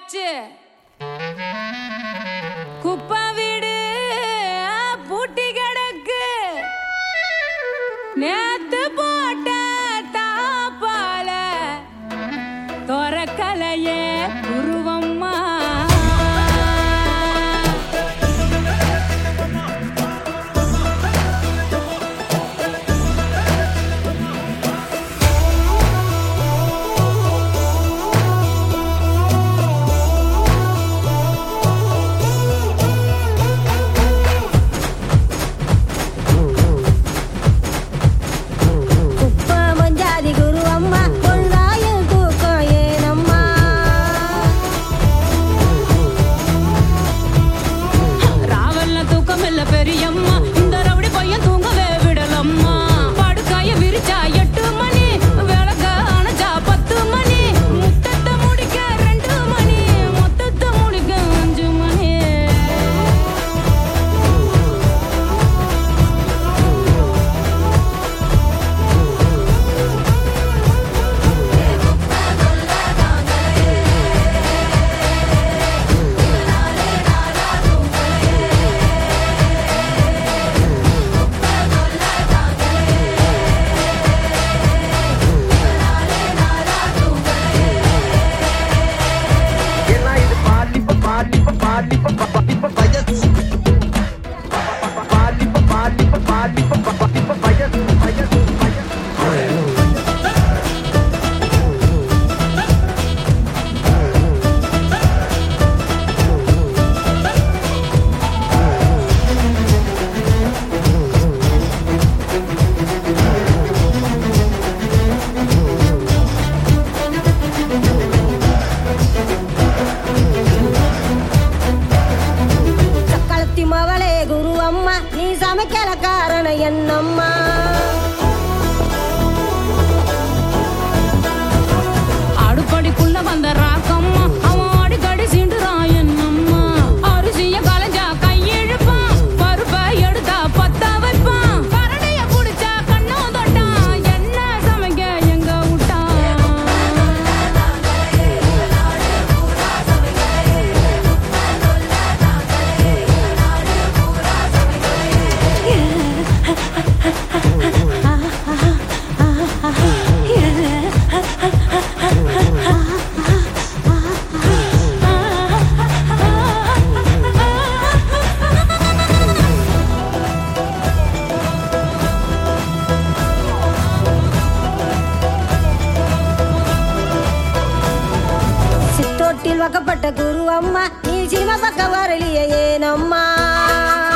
போச்சு. குப்பை வீடு பூட்டி கிடக்கு, நேத்து போட்ட தாப்பால தொரக்கலையே குருவம்மா. பெரியம்மா இந்த ரவுடி பையன் தூங்கவே விடலம்மா. படுக்காய விரிச்சா 8 மணி, விளக்க அணைச்சா 10 மணி, முத்தத்தை முடிக்க 2 மணி, மொத்தத்தை முடிக்க 5 மணி. நீ சமைக்கல காரணம் என்னம்மா? அடுப்படிக்குள்ள வந்த ராக்கம்மா, அவன் அடிக்கடி சீண்டுறான் என்னம்மா. அரிசிய கலைஞ்சா கையெழுப்பான், பருப்பை எடுத்தா பத்த வைப்பான், கரடிய குடிச்சா கண்ணும் தொட்டான், என்ன சமைக்க எங்க விட்டான்? சித்தோட்டில் வக்கப்பட்ட குரு அம்மா, நீ சினிமா பக்கம் வரலையே ஏனம்மா?